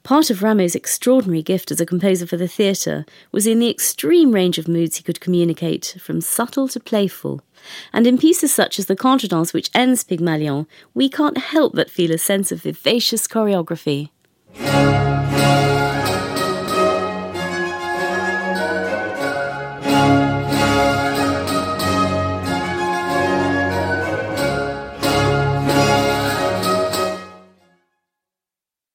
Part of Rameau's extraordinary gift as a composer for the theatre was in the extreme range of moods he could communicate, from subtle to playful. And in pieces such as the Contredanse which ends Pygmalion, we can't help but feel a sense of vivacious choreography.